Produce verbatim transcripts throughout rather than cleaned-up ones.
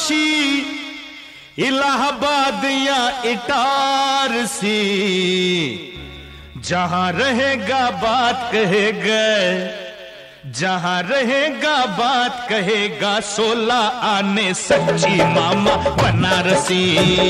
काशी, इलाहाबाद या इटारसी, जहां रहेगा बात कहेगा, जहां रहेगा बात कहेगा, सोलह आने सच्ची मामा बनारसी।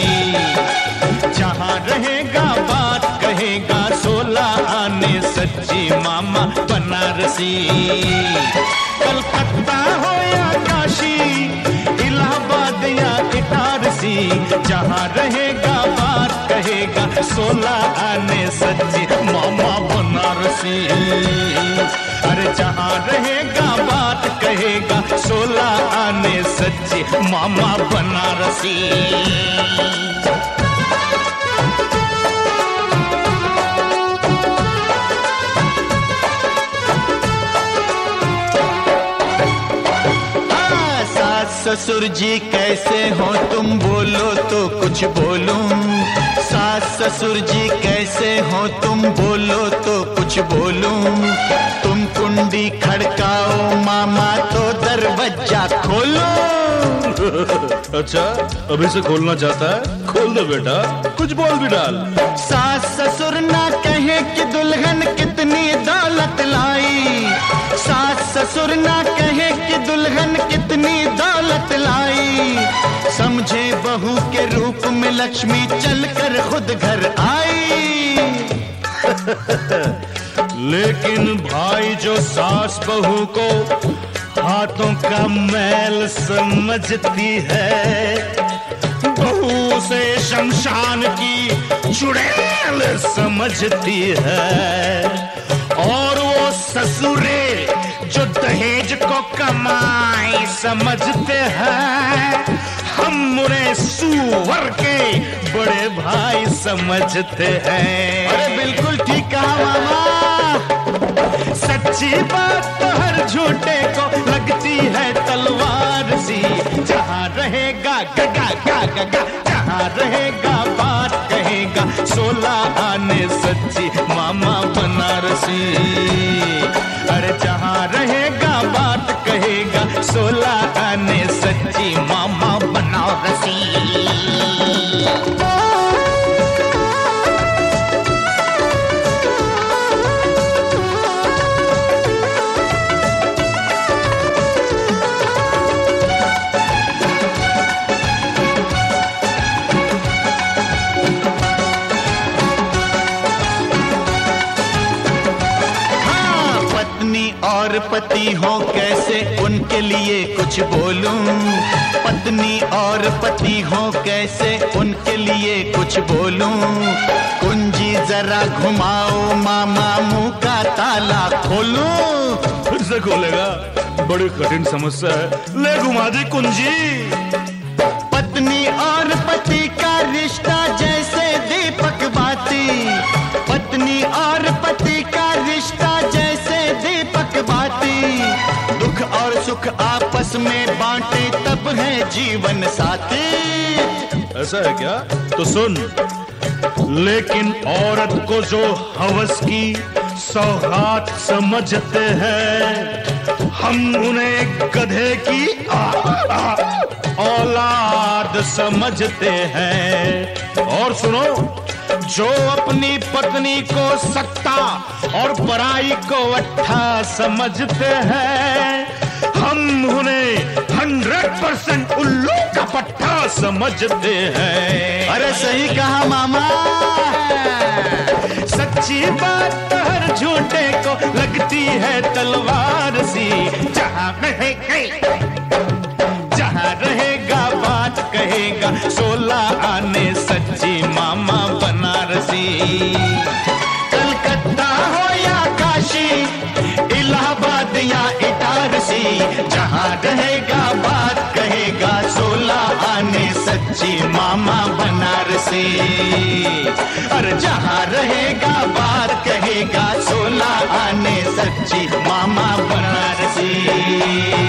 जहां रहेगा बात कहेगा, सोलह आने सच्ची मामा बनारसी। कलकत्ता हो या काशी, इलाहाबाद या इटारसी, जहां रहेगा बात कहेगा, सोलह आने सच्ची मामा बनारसी। अरे जहां रहेगा बात कहेगा, सोलह आने सच्ची मामा बनारसी। ससुर जी कैसे हो तुम, बोलो तो कुछ बोलूं। सास ससुर जी कैसे हो तुम, बोलो तो कुछ बोलूं। तुम कुंडी खड़काओ मामा तो दरवाजा खोलो। अच्छा, अभी से खोलना चाहता है? खोल दो बेटा, कुछ बोल भी डाल। सास ससुर ना कहे कि दुल्हन कितनी दौलत लाई, सास ससुर ना कहे कि दुल्हन कितनी दौलत लाई। समझे बहू के रूप में लक्ष्मी चलकर खुद घर आई। लेकिन भाई जो सास बहू को हाथों का मैल समझती है, बहू से शमशान की चुड़ैल समझती है। और वो ससुरे जो दहेज को कमाई समझते हैं, हम उन्हें सुअर के बड़े भाई समझते हैं। अरे बिल्कुल ठीक कहा मामा। सच्ची बात तो हर झूठे को लगती है तलवार सी। जहां रहेगा गगा गा गगा, जहां रहेगा बात कहेगा, सोलह आने सच्ची मामा बनारसी। अरे जहां रहेगा बात कहेगा, सोलह आने सच्ची मामा बनारसी। और पति हो कैसे उनके लिए कुछ बोलूं। पत्नी और पति हो कैसे उनके लिए कुछ बोलूं। कुंजी जरा घुमाओ मामा, मुंह का ताला खोलूं। फिर से खोलेगा? बड़ी कठिन समस्या है, ले घुमा दी कुंजी। पत्नी और पति का रिश्ता जैसे दीपक बाती, पत्नी और पति का रिश्ता जैसे दीपक बाती। दुख और सुख आपस में बांटे तब है जीवन साथी। ऐसा है क्या? तो सुन, लेकिन औरत को जो हवस की सौगात समझते हैं, हम उन्हें गधे की आ, आ, औलाद समझते हैं। और सुनो, जो अपनी पत्नी को सत्ता और पराई को अट्ठा समझते हैं, हम उन्हें हंड्रेड परसेंट उल्लू का पट्टा समझते हैं। अरे सही कहा मामा। सच्ची बात तो हर झूठे को लगती है तलवार सी। जहां रहेगा जहां रहेगा बात कहेगा, सोलह आने सच्ची मामा बनारसी। कलकत्ता हो या काशी, इलाहाबाद या इटारसी, जहां रहेगा बात कहेगा, सोलह आने सच्ची मामा बनारसी। और जहां रहेगा बात कहेगा, सोलह आने सच्ची मामा बनारसी।